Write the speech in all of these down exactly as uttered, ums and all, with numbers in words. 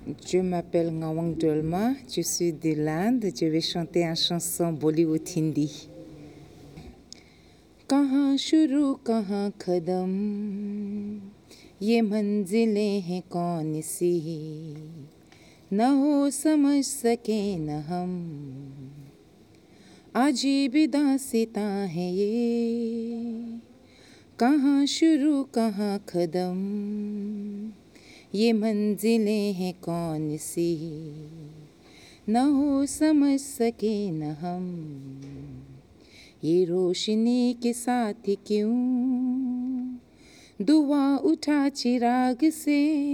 Je m'appelle Ngawang Dolma, je suis de l'Inde, je vais chanter une chanson Bollywood hindi. कहाँ शुरू कहाँ कदम, ये मंजिलें हैं कौन सी, न हो समझ सके न हम, अजीब दास्तां है ये, कहाँ शुरू कहाँ कदम, ये मंजिलें हैं कौन सी, न हो समझ सके न हम, ये रोशनी के साथ क्यों दुआ उठा चिराग से,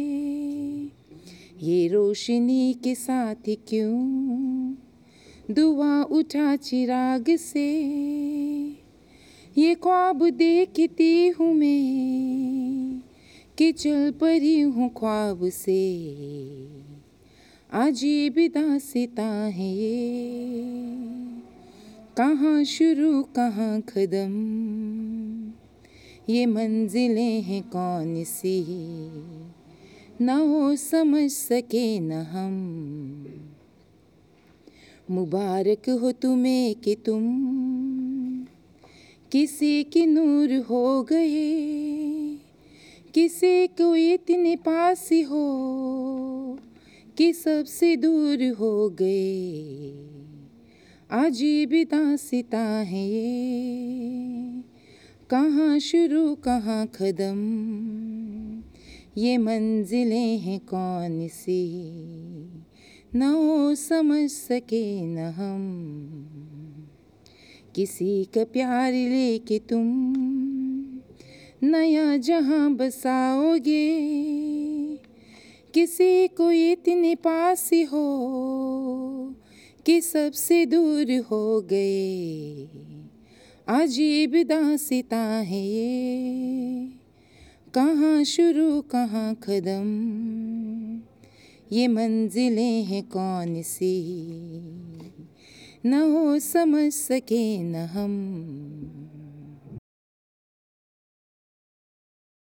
ये रोशनी के साथ क्यों दुआ उठा चिराग से, ये ख्वाब देखती हूँ मैं कि चल पड़ी हूँ ख्वाब से, अजीब दास्तां है ये, कहाँ शुरू कहाँ कदम, ये मंजिलें हैं कौन सी, न हो समझ सके न हम, मुबारक हो तुम्हें कि तुम किसी की नूर हो गए, किसी को इतने पास हो कि सबसे दूर हो गए, अजीब दास्तां है ये, कहाँ शुरू कहाँ कदम, ये मंजिलें हैं कौन सी, न हो समझ सके न हम, किसी का प्यार लेके तुम नया जहां बसाओगे, किसी को इतने पास हो कि सबसे दूर हो गए, अजीब दास्तां है ये, कहाँ शुरू कहाँ कदम, ये मंजिलें हैं कौन सी, न हो समझ सके न हम।